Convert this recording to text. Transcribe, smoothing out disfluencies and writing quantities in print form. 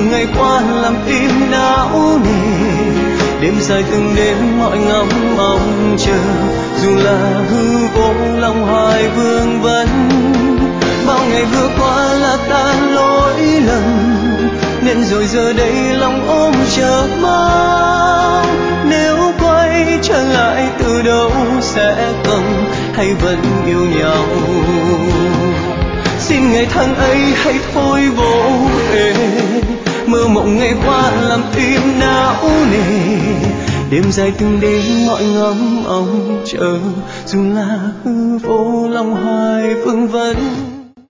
mộng ngày qua làm tim não nề. Đêm dài từng đêm mọi ngóng mong chờ, dù là hư vô lòng hoài vương vấn. Bao ngày vừa qua là ta lỗi lầm, nên rồi giờ đây lòng ôm chờ mong. Nếu quay trở lại từ đầu sẽ không, hay vẫn yêu nhau? Xin ngày tháng ấy hãy thôi vô về, mơ mộng ngày qua làm tim não nề. Đêm dài từng đêm mọi ngóng mong chờ, dù là hư vô lòng hoài vương vấn.